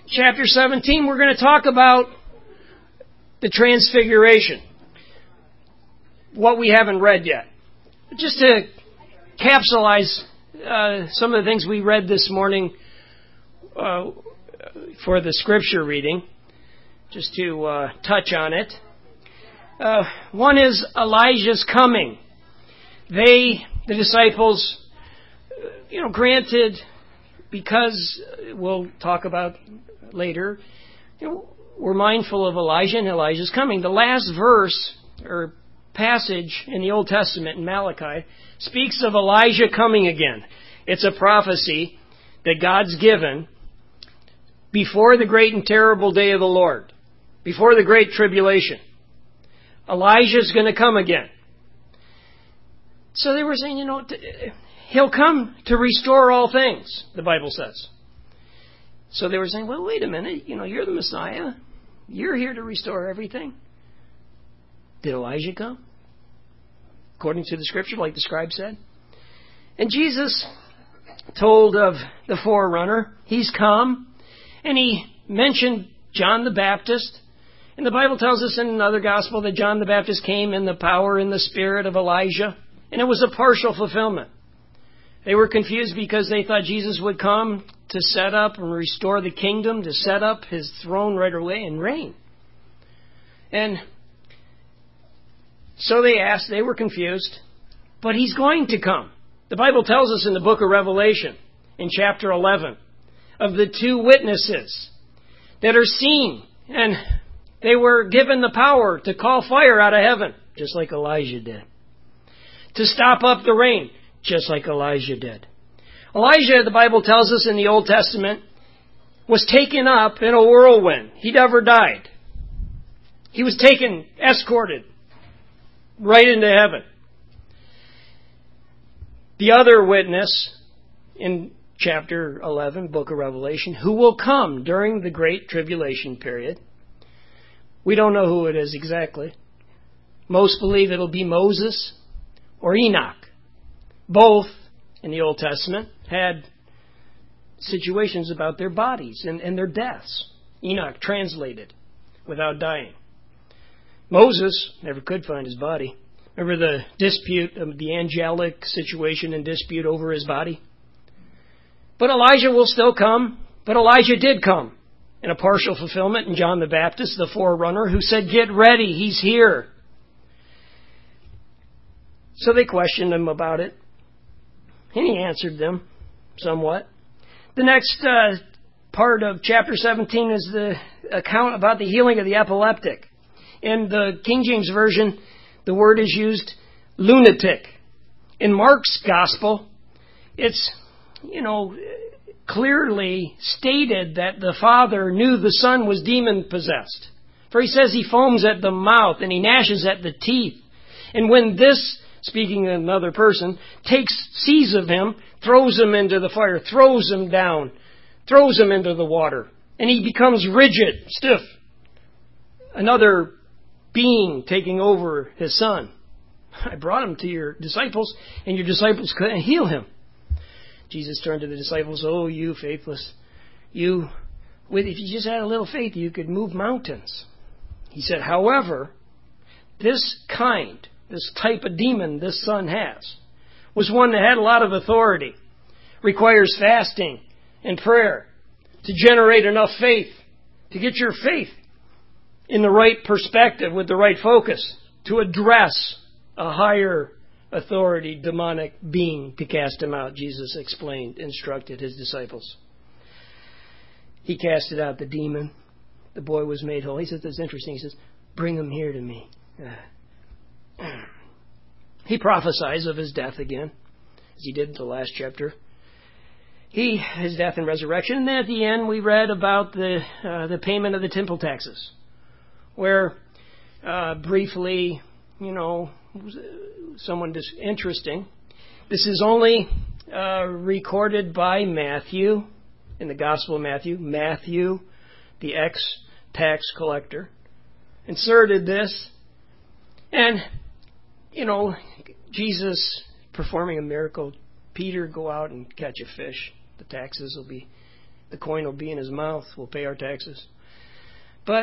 chapter 17, we're going to talk about the Transfiguration. What we haven't read yet. Just to capsulize some of the things we read this morning for the scripture reading, just to touch on it. One is Elijah's coming. The disciples, granted, because we'll talk about later, we're mindful of Elijah and Elijah's coming. The last verse or passage in the Old Testament in Malachi speaks of Elijah coming again. It's a prophecy that God's given before the great and terrible day of the Lord, before the great tribulation. Elijah's going to come again. So they were saying, he'll come to restore all things, the Bible says. So they were saying, well, wait a minute, you're the Messiah. You're here to restore everything. Did Elijah come? According to the scripture, like the scribe said. And Jesus told of the forerunner. He's come. And he mentioned John the Baptist. And the Bible tells us in another gospel that John the Baptist came in the power and the spirit of Elijah. And it was a partial fulfillment. They were confused because they thought Jesus would come to set up and restore the kingdom, to set up his throne right away and reign. And so they were confused, but he's going to come. The Bible tells us in the book of Revelation, in chapter 11, of the two witnesses that are seen, and they were given the power to call fire out of heaven, just like Elijah did. To stop up the rain, just like Elijah did. Elijah, the Bible tells us in the Old Testament, was taken up in a whirlwind. He never died. He was escorted right into heaven. The other witness in chapter 11, book of Revelation, who will come during the great tribulation period. We don't know who it is exactly. Most believe it'll be Moses or Enoch. Both in the Old Testament had situations about their bodies and their deaths. Enoch translated without dying. Moses never could find his body. Remember the dispute, the angelic situation and dispute over his body? But Elijah will still come. But Elijah did come in a partial fulfillment in John the Baptist, the forerunner, who said, "Get ready, he's here." So they questioned him about it. And he answered them somewhat. The next part of chapter 17 is the account about the healing of the epileptic. In the King James Version, the word is used lunatic. In Mark's gospel, it's, clearly stated that the Father knew the Son was demon-possessed. For he says he foams at the mouth and he gnashes at the teeth. And when this, speaking of another person, sees of him, throws him into the fire, throws him down, throws him into the water. And he becomes rigid, stiff. Another being taking over his son. I brought him to your disciples, and your disciples couldn't heal him. Jesus turned to the disciples, "Oh, you faithless. If you just had a little faith, you could move mountains." He said, however, this type of demon this son has, was one that had a lot of authority, requires fasting and prayer to generate enough faith, to get your faith in the right perspective with the right focus, to address a higher authority, demonic being, to cast him out. Jesus instructed his disciples. He casted out the demon. The boy was made whole. He says, that's interesting. He says, "Bring him here to me." He prophesies of his death again, as he did in the last chapter. His death and resurrection. And then at the end, we read about the payment of the temple taxes, where briefly, someone interesting. This is only recorded by Matthew in the Gospel of Matthew. Matthew, the ex-tax collector, inserted this. And, Jesus performing a miracle. Peter, go out and catch a fish. The taxes will be The coin will be in his mouth. We'll pay our taxes. But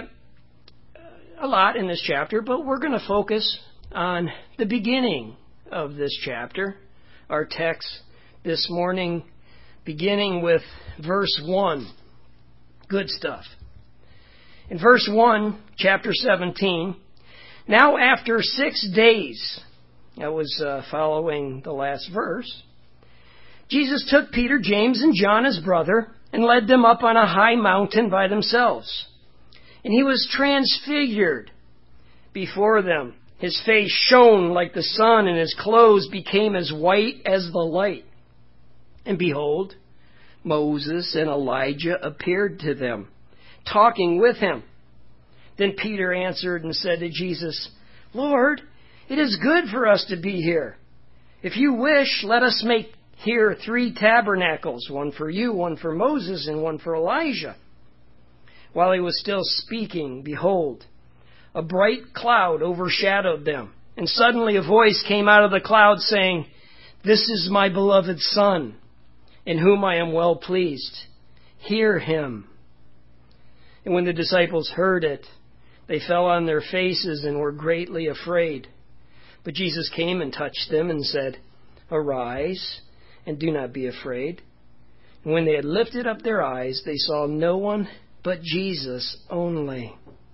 a lot in this chapter, but we're going to focus on the beginning of this chapter. Our text this morning, beginning with verse 1. Good stuff. In verse 1, chapter 17, now after 6 days, that was following the last verse, Jesus took Peter, James, and John, his brother, and led them up on a high mountain by themselves. And he was transfigured before them. His face shone like the sun, and his clothes became as white as the light. And behold, Moses and Elijah appeared to them, talking with him. Then Peter answered and said to Jesus, Lord, it is good for us to be here. If you wish, let us make here 3 tabernacles, one for you, one for Moses, and one for Elijah. While he was still speaking, behold, a bright cloud overshadowed them. And suddenly a voice came out of the cloud saying, This is my beloved Son, in whom I am well pleased. Hear him. And when the disciples heard it, they fell on their faces and were greatly afraid. But Jesus came and touched them and said, Arise, and do not be afraid. And when they had lifted up their eyes, they saw no one but Jesus only.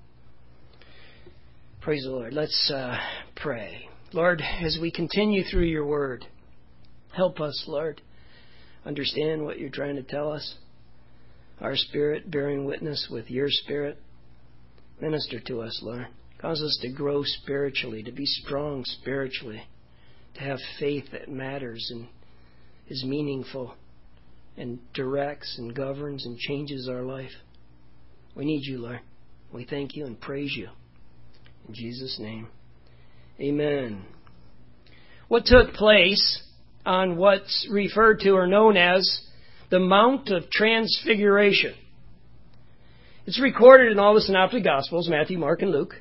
Praise the Lord. Let's pray. Lord, as we continue through your word, help us, Lord, understand what you're trying to tell us. Our spirit bearing witness with your spirit. Minister to us, Lord. Cause us to grow spiritually, to be strong spiritually, to have faith that matters and is meaningful and directs and governs and changes our life. We need you, Lord. We thank you and praise you. In Jesus' name, amen. What took place on what's referred to or known as the Mount of Transfiguration? It's recorded in all the Synoptic Gospels, Matthew, Mark, and Luke.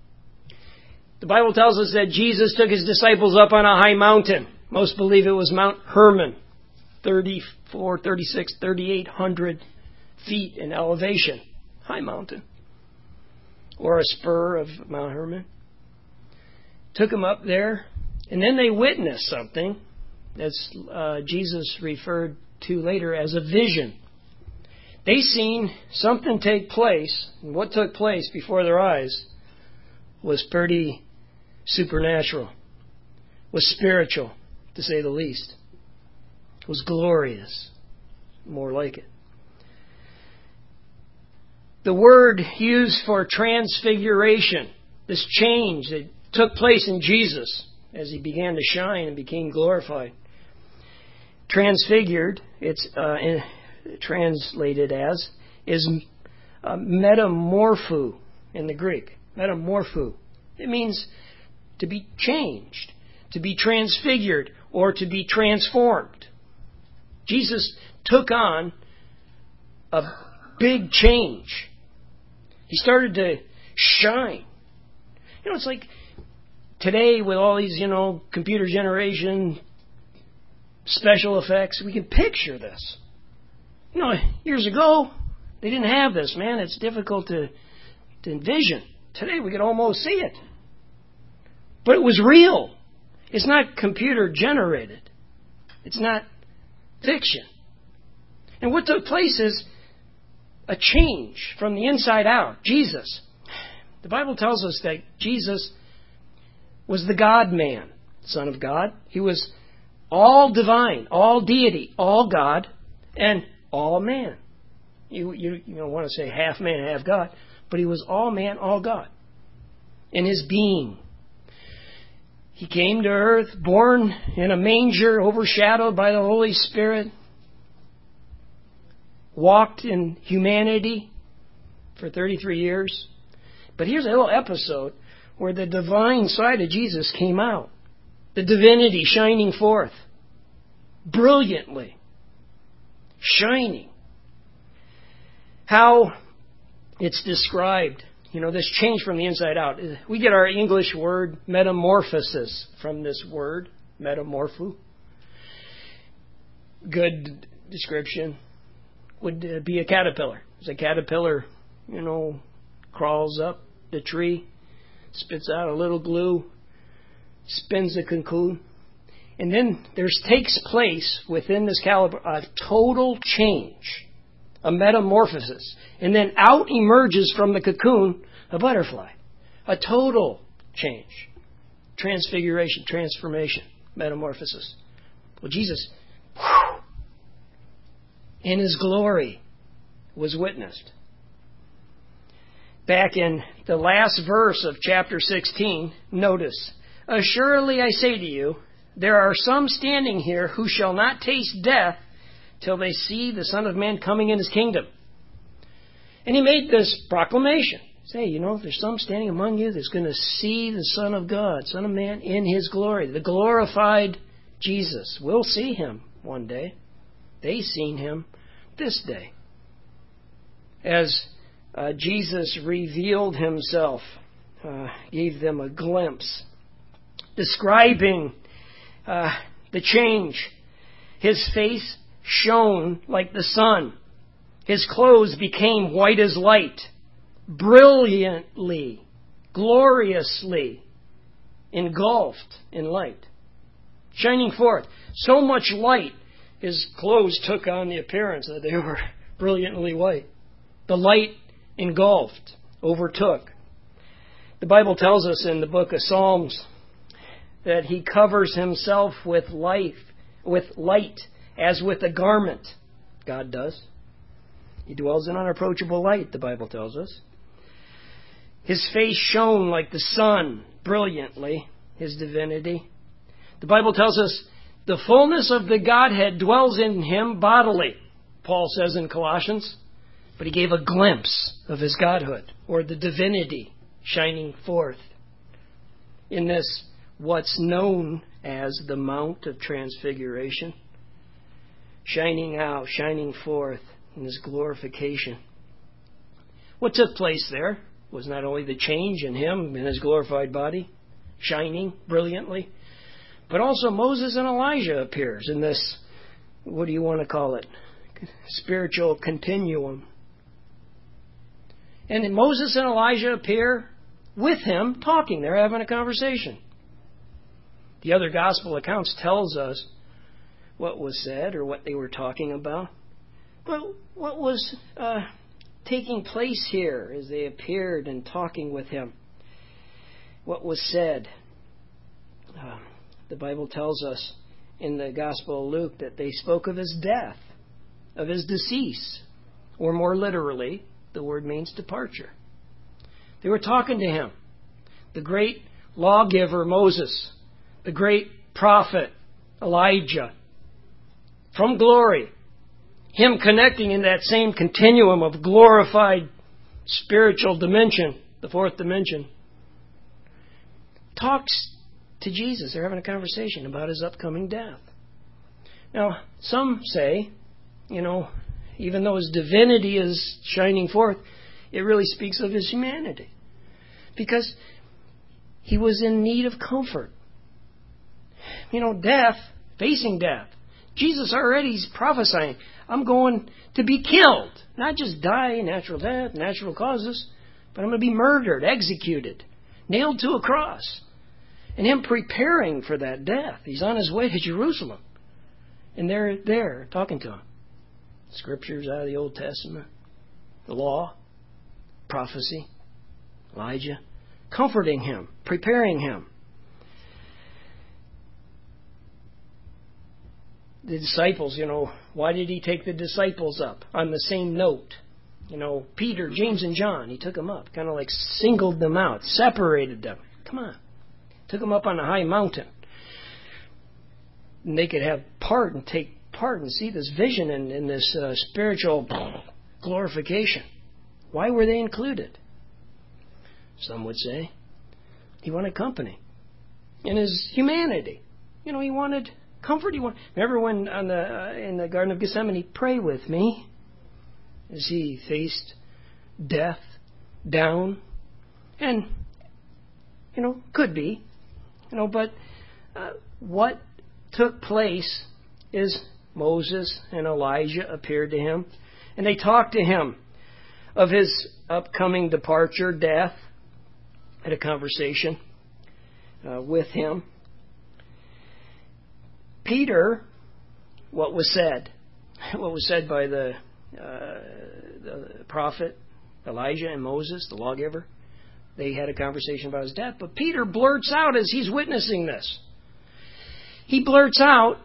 The Bible tells us that Jesus took his disciples up on a high mountain. Most believe it was Mount Hermon, 3,800 feet in elevation. High mountain. Or a spur of Mount Hermon. Took them up there, and then they witnessed something that's Jesus referred to later as a vision. They seen something take place, and what took place before their eyes was pretty supernatural, was spiritual, to say the least. It was glorious, more like it. The word used for transfiguration, this change that took place in Jesus as he began to shine and became glorified. Transfigured, it's translated as, is metamorpho in the Greek. Metamorpho. It means to be changed, to be transfigured, or to be transformed. Jesus took on a big change. He started to shine. It's like today with all these, computer generation, special effects, we can picture this. Years ago, they didn't have this, man. It's difficult to envision. Today, we can almost see it. But it was real. It's not computer generated. It's not fiction. And what took place is a change from the inside out. Jesus. The Bible tells us that Jesus was the God-man, Son of God. He was all divine, all deity, all God, and all man. You don't want to say half man, half God, but he was all man, all God. In his being. He came to earth, born in a manger, overshadowed by the Holy Spirit. Walked in humanity for 33 years. But here's a little episode where the divine side of Jesus came out. The divinity shining forth. Brilliantly. Shining. How it's described. This change from the inside out. We get our English word metamorphosis from this word, metamorpho. Good description. would be a caterpillar. As a caterpillar, crawls up the tree, spits out a little glue, spins the cocoon, and then there takes place within this caterpillar a total change, a metamorphosis, and then out emerges from the cocoon a butterfly. A total change, transfiguration, transformation, metamorphosis. Well, Jesus, in His glory, was witnessed. Back in the last verse of chapter 16, notice, "Assuredly I say to you, there are some standing here who shall not taste death till they see the Son of Man coming in His kingdom." And He made this proclamation. Say, there's some standing among you that's going to see the Son of God, Son of Man, in His glory. The glorified Jesus. We'll see Him one day. They seen Him this day. As Jesus revealed Himself, gave them a glimpse, describing the change. His face shone like the sun. His clothes became white as light, brilliantly, gloriously engulfed in light, shining forth. So much light, His clothes took on the appearance that they were brilliantly white. The light engulfed, overtook. The Bible tells us in the book of Psalms that He covers Himself with light as with a garment. God does. He dwells in unapproachable light, the Bible tells us. His face shone like the sun, brilliantly, His divinity. The Bible tells us the fullness of the Godhead dwells in Him bodily, Paul says in Colossians. But He gave a glimpse of His godhood, or the divinity, shining forth in this, what's known as the Mount of Transfiguration. Shining out, shining forth in His glorification. What took place there was not only the change in Him, in His glorified body, shining brilliantly, but also Moses and Elijah appears in this, what do you want to call it, spiritual continuum. And then Moses and Elijah appear with Him talking. They're having a conversation. The other gospel accounts tells us what was said or what they were talking about. But what was taking place here as they appeared and talking with Him? What was said? The Bible tells us in the Gospel of Luke that they spoke of His death, of His decease, or more literally, the word means departure. They were talking to Him. The great lawgiver Moses, the great prophet Elijah, from glory, Him connecting in that same continuum of glorified spiritual dimension, the fourth dimension, talks to Jesus. They're having a conversation about His upcoming death. Now, some say, even though His divinity is shining forth, it really speaks of His humanity. Because He was in need of comfort. Death, facing death. Jesus already is prophesying, I'm going to be killed. Not just die, natural death, natural causes, but I'm going to be murdered, executed, nailed to a cross. And Him preparing for that death. He's on His way to Jerusalem. And they're there talking to Him. Scriptures out of the Old Testament, the law, prophecy, Elijah, comforting Him, preparing Him. The disciples, why did He take the disciples up on the same note? Peter, James, and John, He took them up, kind of like singled them out, separated them. Come on. Took them up on a high mountain. And they could have part and take part and see this vision in this spiritual glorification. Why were they included? Some would say He wanted company in His humanity. He wanted comfort. Remember when in the Garden of Gethsemane, pray with me, as He faced death down, and could be, but what took place is Moses and Elijah appeared to Him, And they talked to him of his upcoming departure, death. Had a conversation with him. Peter, what was said? What was said by the prophet Elijah and Moses, the lawgiver? They had a conversation about his death. But Peter blurts out as he's witnessing this. He blurts out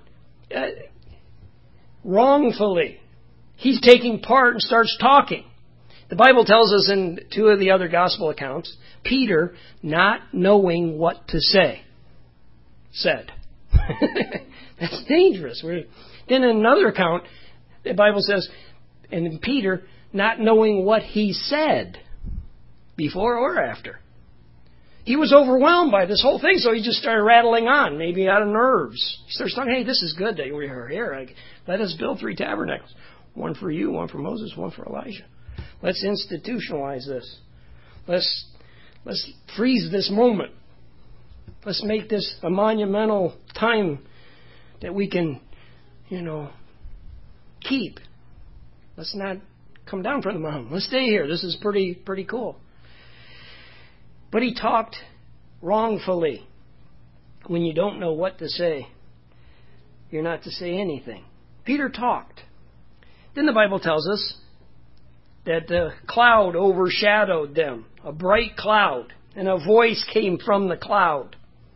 wrongfully. He's taking part and starts talking. The Bible tells us in two of the other gospel accounts, Peter, not knowing what to say, said. That's dangerous. Then in another account, the Bible says, and Peter, not knowing what he said, before or after. He was overwhelmed by this whole thing, so he just started rattling on, maybe out of nerves. He starts talking, hey, this is good that we're here. Let us build 3 tabernacles. One for you, one for Moses, one for Elijah. Let's institutionalize this. Let's freeze this moment. Let's make this a monumental time that we can, keep. Let's not come down from the mountain. Let's stay here. This is pretty cool. But he talked wrongfully. When you don't know what to say, you're not to say anything. Peter talked. Then the Bible tells us that the cloud overshadowed them, a bright cloud, and a voice came from the cloud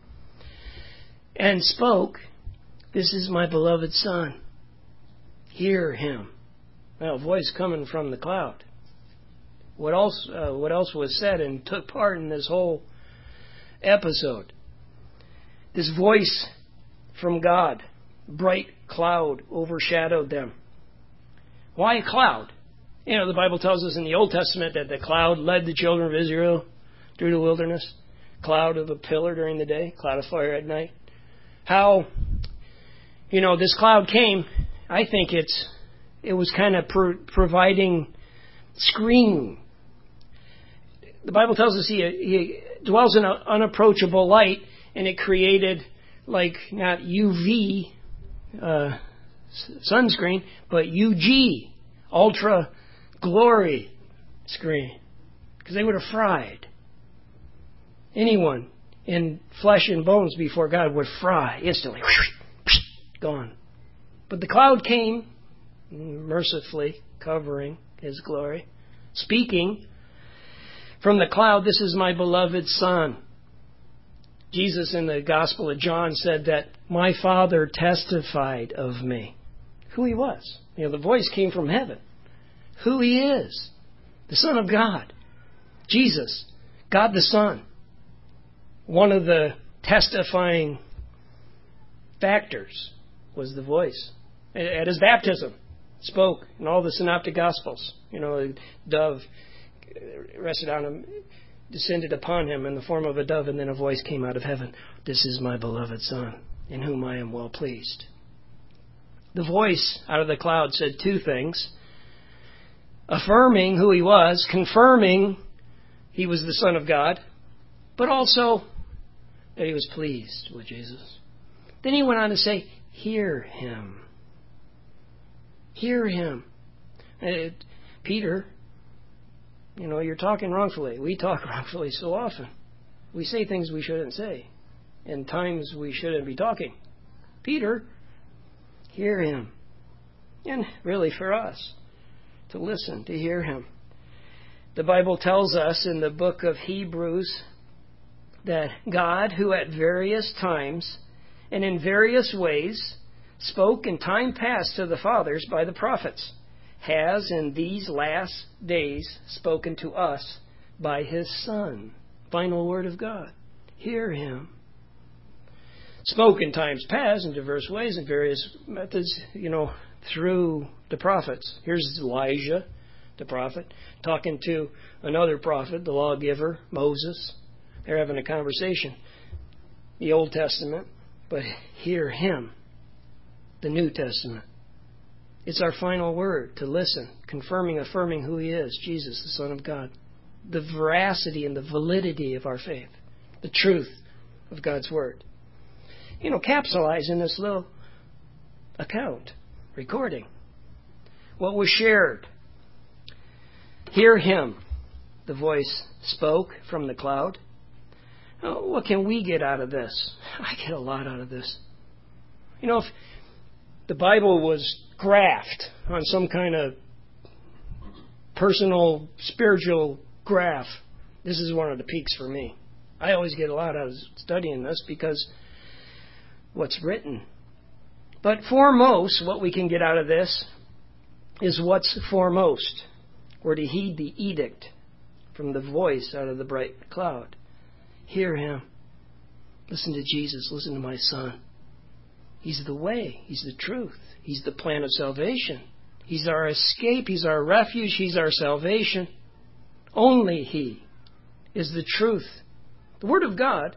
and spoke, "This is my beloved Son. Hear him." Now, a voice coming from the cloud. What else was said and took part in this whole episode? This voice from God, bright cloud, overshadowed them. Why a cloud? The Bible tells us in the Old Testament that the cloud led the children of Israel through the wilderness. Cloud of a pillar during the day, cloud of fire at night. How, this cloud came, I think it was kind of providing screen. The Bible tells us he dwells in an unapproachable light, and it created not UV sunscreen, but UG, ultra glory screen, because they would have fried. Anyone in flesh and bones before God would fry instantly, gone. But the cloud came, mercifully covering his glory, speaking from the cloud, "This is my beloved Son." Jesus in the Gospel of John said that my Father testified of me. Who he was. The voice came from heaven. Who he is. The Son of God. Jesus. God the Son. One of the testifying factors was the voice. At his baptism, spoke in all the synoptic Gospels. A dove rested on him, descended upon him in the form of a dove, and then a voice came out of heaven. "This is my beloved Son, in whom I am well pleased." The voice out of the cloud said 2 things. Affirming who he was, confirming he was the Son of God, but also that he was pleased with Jesus. Then he went on to say, "Hear him." Hear him. Peter, you're talking wrongfully. We talk wrongfully so often. We say things we shouldn't say, and times we shouldn't be talking. Peter, hear him. And really for us, to listen, to hear him. The Bible tells us in the book of Hebrews that God, who at various times and in various ways spoke in time past to the fathers by the prophets, has in these last days spoken to us by his Son. Final word of God. Hear him. Spoke in times past in diverse ways and various methods, through the prophets. Here's Elijah, the prophet, talking to another prophet, the lawgiver, Moses. They're having a conversation. The Old Testament, but hear him, the New Testament. It's our final word to listen, confirming, affirming who he is, Jesus, the Son of God. The veracity and the validity of our faith, the truth of God's word. Capsulize in this little account, recording. What was shared Hear him, the voice spoke from the cloud. Oh, what can we get out of this? I get a lot out of this. You know, if the Bible was graphed on some kind of personal, spiritual graph, this is one of the peaks for me. I always get a lot out of studying this because what's written. But foremost, what we can get out of this is what's foremost. We're to heed the edict from the voice out of the bright cloud. Hear him. Listen to Jesus. Listen to my Son. He's the way. He's the truth. He's the plan of salvation. He's our escape. He's our refuge. He's our salvation. Only He is the truth. The Word of God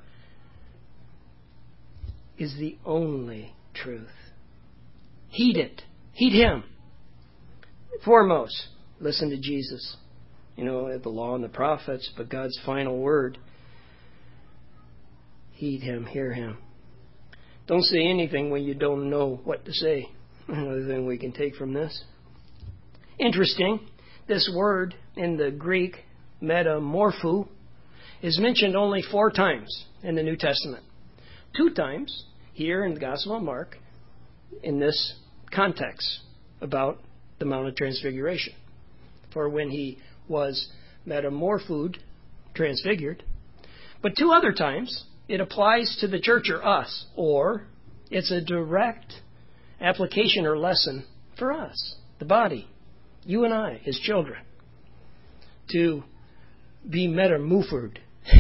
is the only truth. Heed it. Heed Him. Foremost, listen to Jesus. You know, the law and the prophets, but God's final word. Heed Him. Hear Him. Don't say anything when you don't know what to say. Another thing we can take from this. Interesting, this word in the Greek, metamorpho, is mentioned only 4 times in the New Testament. 2 times here in the Gospel of Mark in this context about the Mount of Transfiguration. For when He was metamorphosed, transfigured. But 2 other times it applies to the church or us, or it's a direct application or lesson for us, the body, you and I, His children, to be metamorphosed,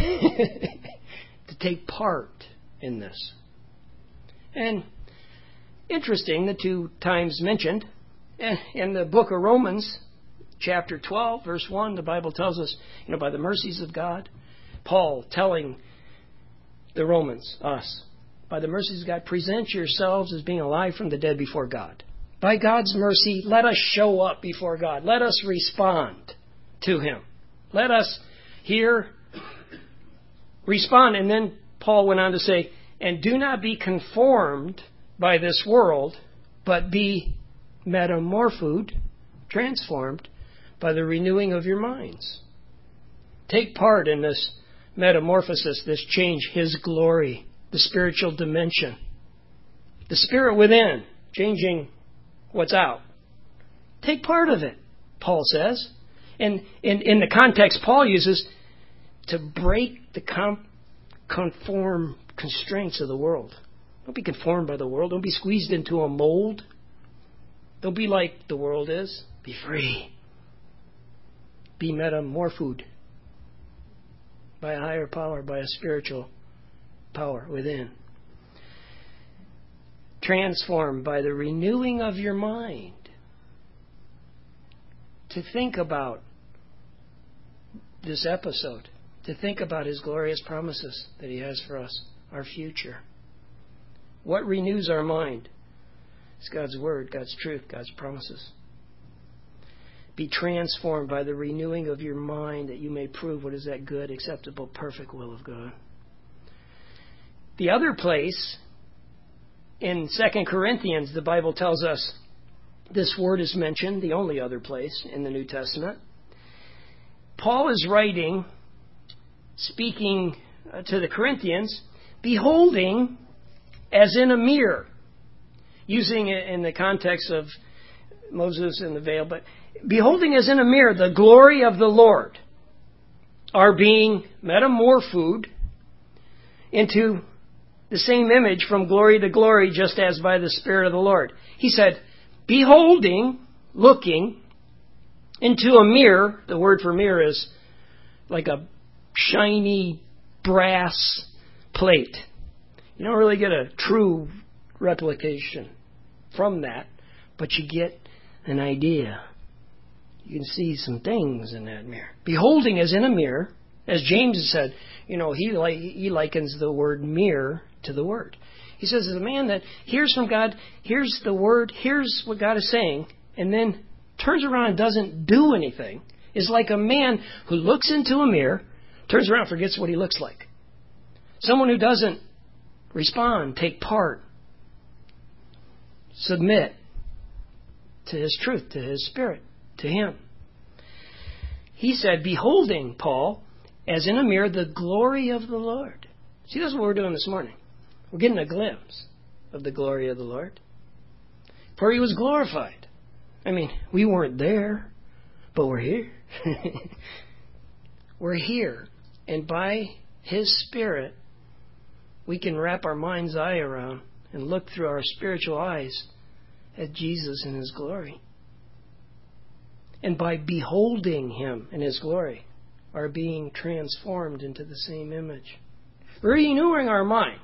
to take part in this. And interesting, the 2 times mentioned in the book of Romans, chapter 12, verse 1, the Bible tells us, by the mercies of God, Paul telling the Romans, us, by the mercies of God, present yourselves as being alive from the dead before God. By God's mercy, let us show up before God. Let us respond to Him. Let us here respond. And then Paul went on to say, and do not be conformed by this world, but be metamorphosed, transformed by the renewing of your minds. Take part in this metamorphosis, this change, His glory, the spiritual dimension, the spirit within, changing what's out. Take part of it, Paul says. And in the context Paul uses, to break the conform constraints of the world. Don't be conformed by the world. Don't be squeezed into a mold. Don't be like the world is. Be free. Be metamorphosed by a higher power, by a spiritual power within. Transformed by the renewing of your mind. To think about this episode. To think about His glorious promises that He has for us. Our future. What renews our mind? It's God's Word, God's truth, God's promises. Be transformed by the renewing of your mind, that you may prove what is that good, acceptable, perfect will of God. The other place, in 2 Corinthians, the Bible tells us this word is mentioned, the only other place in the New Testament. Paul is writing, speaking to the Corinthians, beholding as in a mirror, using it in the context of Moses and the veil, but beholding as in a mirror the glory of the Lord, are being metamorphosed into the same image from glory to glory, just as by the Spirit of the Lord. He said, beholding, looking into a mirror. The word for mirror is like a shiny brass plate. You don't really get a true replication from that, but you get an idea. You can see some things in that mirror. Beholding as in a mirror, as James said, he likens the word mirror to the Word. He says, as a man that hears from God, hears the Word, hears what God is saying, and then turns around and doesn't do anything, is like a man who looks into a mirror, turns around and forgets what he looks like. Someone who doesn't respond, take part, submit to His truth, to His Spirit, to Him. he said, beholding, Paul, as in a mirror, the glory of the Lord. See, that's what we're doing this morning. We're getting a glimpse of the glory of the Lord. For he was glorified. I mean, we weren't there, but we're here. We're here. And by his Spirit, we can wrap our mind's eye around and look through our spiritual eyes at Jesus in his glory. And by beholding him in his glory, are being transformed into the same image. Renewing our mind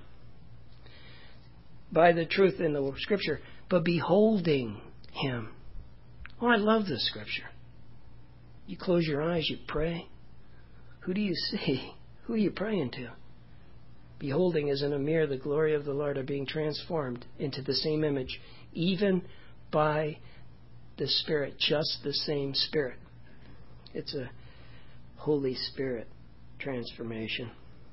by the truth in the Scripture, but beholding him. Oh, I love this Scripture. You close your eyes, you pray. Who do you see? Who are you praying to? Beholding as in a mirror the glory of the Lord, are being transformed into the same image, even by the Spirit, just the same Spirit. It's a Holy Spirit transformation.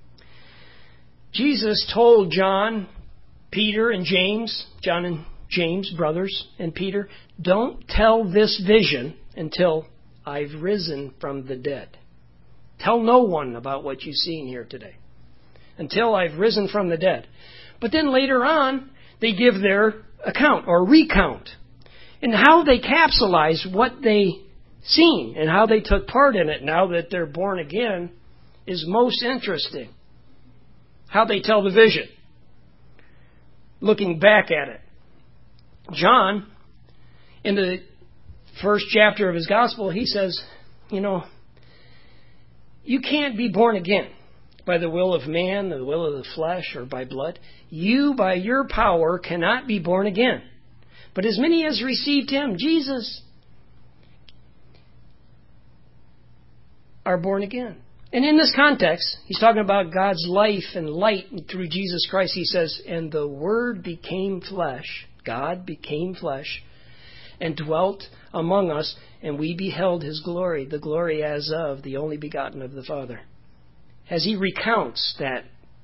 Jesus told John, Peter, and James, John and James, brothers, and Peter, don't tell this vision until I've risen from the dead. Tell no one about what you've seen here today until I've risen from the dead. But then later on, they give their account or recount and how they capsulize what they seen and how they took part in it now that they're born again is most interesting. How they tell the vision. Looking back at it. John, in the first chapter of his gospel, he says, you can't be born again by the will of man, the will of the flesh, or by blood. You, by your power, cannot be born again. But as many as received him, Jesus, are born again. And in this context, he's talking about God's life and light through Jesus Christ. He says, and the Word became flesh, God became flesh, and dwelt among us, and we beheld his glory, the glory as of the only begotten of the Father. As he recounts that,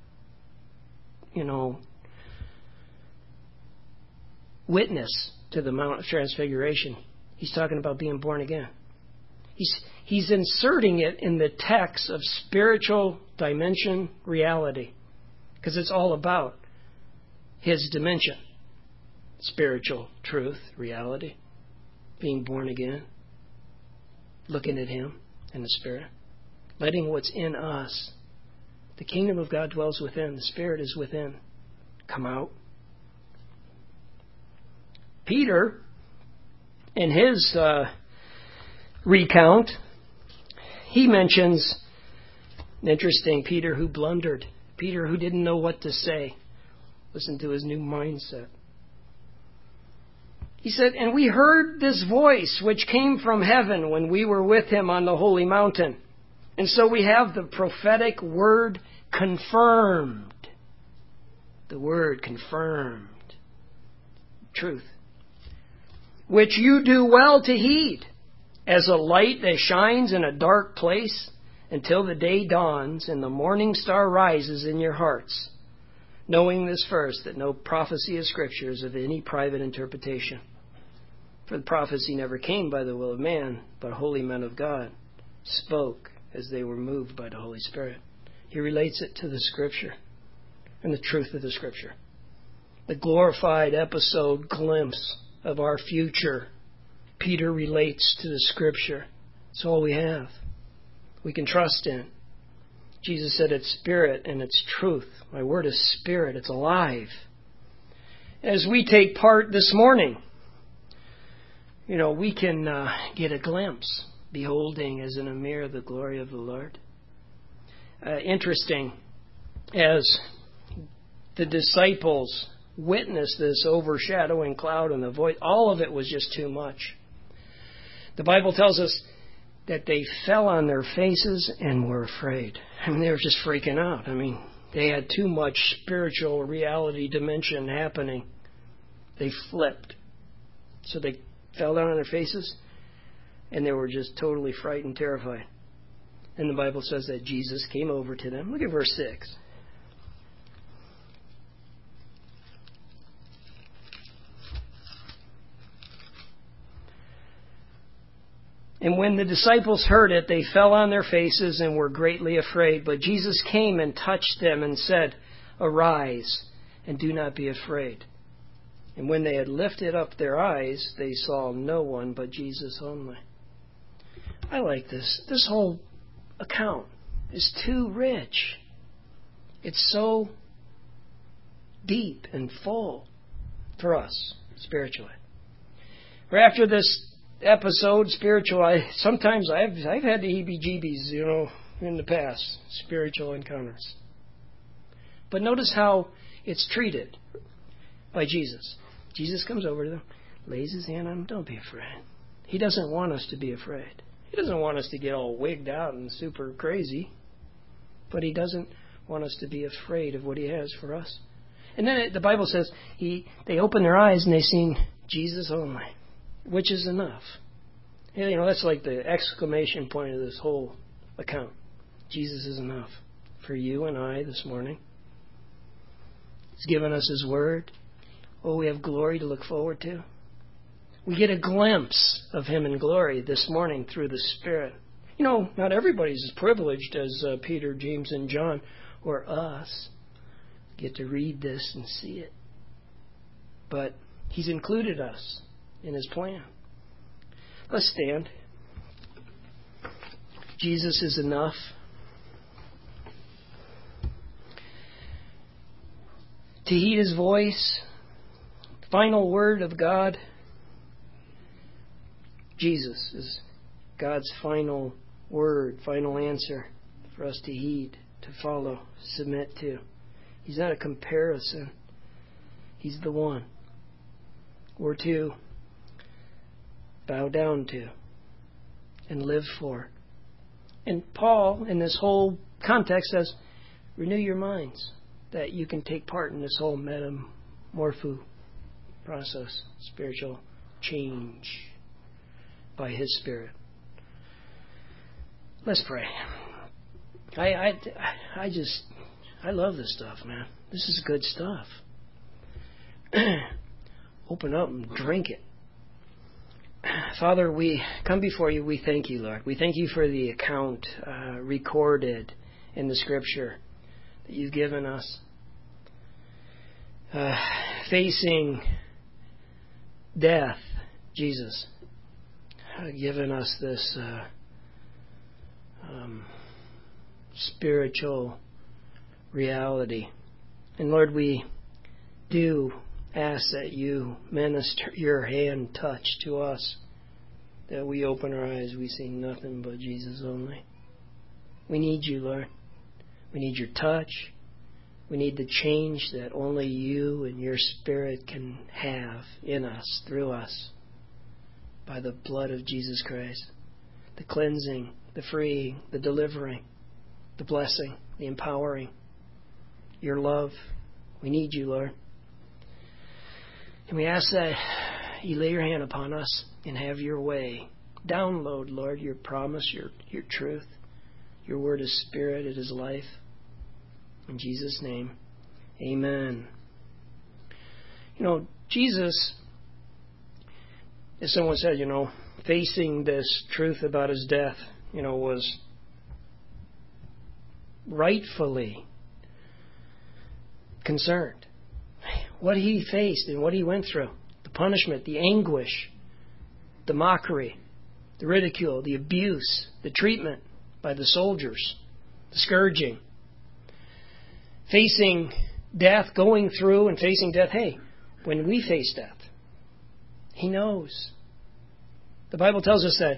witness to the Mount of Transfiguration, he's talking about being born again. He's inserting it in the text of spiritual dimension reality, because it's all about his dimension. Spiritual truth, reality, being born again, looking at him in the Spirit, letting what's in us, the kingdom of God dwells within, the Spirit is within, come out. Peter, in his recount, he mentions, interesting, Peter who blundered, Peter who didn't know what to say. Listen to his new mindset. He said, and we heard this voice which came from heaven when we were with him on the holy mountain. And so we have the prophetic word confirmed. The word confirmed. Truth. Which you do well to heed, as a light that shines in a dark place until the day dawns and the morning star rises in your hearts, knowing this first, that no prophecy of Scripture is of any private interpretation. For the prophecy never came by the will of man, but holy men of God spoke as they were moved by the Holy Spirit. He relates it to the Scripture and the truth of the Scripture. The glorified episode glimpse of our future, Peter relates to the Scripture. It's all we have. We can trust in. Jesus said it's spirit and it's truth. My word is spirit. It's alive. As we take part this morning, we can get a glimpse, beholding as in a mirror the glory of the Lord. Interesting, as the disciples witnessed this overshadowing cloud and the voice, all of it was just too much. The Bible tells us that they fell on their faces and were afraid. They were just freaking out. They had too much spiritual reality dimension happening. They flipped. So they fell down on their faces and they were just totally frightened, terrified. And the Bible says that Jesus came over to them. Look at verse 6. And when the disciples heard it, they fell on their faces and were greatly afraid. But Jesus came and touched them and said, "Arise, and do not be afraid." And when they had lifted up their eyes, they saw no one but Jesus only. I like this. This whole account is too rich. It's so deep and full for us spiritually. Or after this episode, spiritual, sometimes I've had the heebie-jeebies, in the past, spiritual encounters. But notice how it's treated by Jesus. Jesus comes over to them, lays his hand on them. Don't be afraid. He doesn't want us to be afraid. He doesn't want us to get all wigged out and super crazy. But he doesn't want us to be afraid of what he has for us. And then the Bible says they opened their eyes and they seen Jesus only, which is enough. That's like the exclamation point of this whole account. Jesus is enough for you and I this morning. He's given us his word. Oh, we have glory to look forward to. We get a glimpse of him in glory this morning through the Spirit. Not everybody's as privileged as Peter, James, and John, or us, get to read this and see it. But he's included us in his plan. Let's stand. Jesus is enough. To heed his voice, final word of God. Jesus is God's final word, final answer for us to heed, to follow, submit to. He's not a comparison. He's the one. We're to bow down to and live for. And Paul, in this whole context, says, renew your minds, that you can take part in this whole metamorpho process, spiritual change by his Spirit. Let's pray. I love this stuff, man. This is good stuff. Open up and drink it. Father, we come before you. We thank you, Lord. We thank you for the account recorded in the Scripture that you've given us. Facing death, Jesus, given us this spiritual reality. And Lord, we do ask that you minister your hand touch to us, that we open our eyes, we see nothing but Jesus only. We need you, Lord. We need your touch. We need the change that only you and your Spirit can have in us, through us, by the blood of Jesus Christ. The cleansing, the freeing, the delivering, the blessing, the empowering, your love. We need you, Lord. And we ask that you lay your hand upon us and have your way. Download, Lord, your promise, your truth. Your word is spirit, it is life. In Jesus' name, amen. Jesus, as someone said, facing this truth about his death, was rightfully concerned. What he faced and what he went through, the punishment, the anguish, the mockery, the ridicule, the abuse, the treatment by the soldiers, the scourging, facing death, going through and facing death. Hey, when we face death, he knows. The Bible tells us that,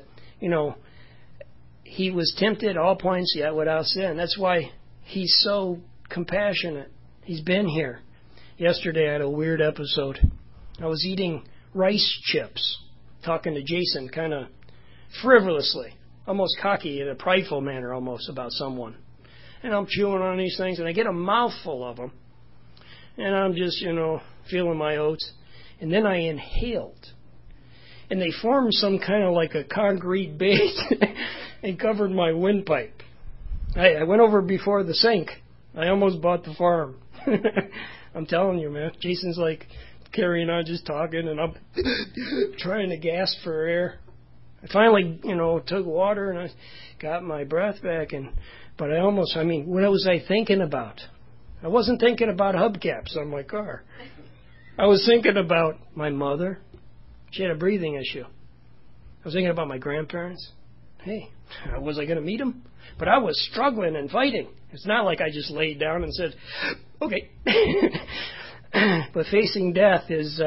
he was tempted at all points yet without sin. That's why he's so compassionate. He's been here. Yesterday I had a weird episode. I was eating rice chips, talking to Jason kind of frivolously, almost cocky in a prideful manner almost about someone. And I'm chewing on these things and I get a mouthful of them. And I'm just, feeling my oats. And then I inhaled. And they formed some kind of like a concrete base and covered my windpipe. I went over before the sink. I almost bought the farm. I'm telling you, man. Jason's like carrying on, just talking, and I'm trying to gasp for air. I finally, took water and I got my breath back. But what was I thinking about? I wasn't thinking about hubcaps on my car. I was thinking about my mother. She had a breathing issue. I was thinking about my grandparents. Hey, was I going to meet them? But I was struggling and fighting. It's not like I just laid down and said, okay. But facing death is,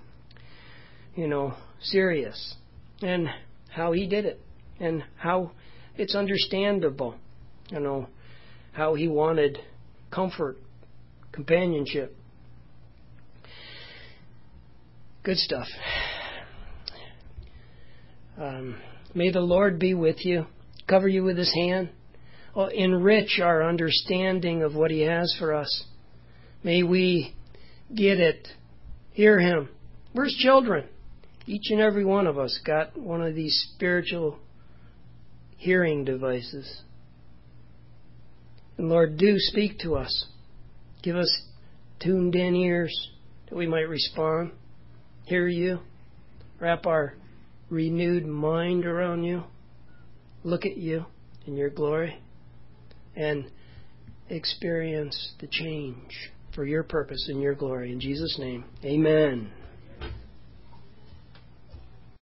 serious. And how he did it. And how it's understandable. How he wanted comfort, companionship. Good stuff. May the Lord be with you, cover you with His hand, enrich our understanding of what He has for us. May we get it, hear Him. We're His children. Each and every one of us got one of these spiritual hearing devices. And Lord, do speak to us. Give us tuned in ears that we might respond, hear you, wrap our renewed mind around you, look at you in your glory, and experience the change for your purpose and your glory. In Jesus' name, amen.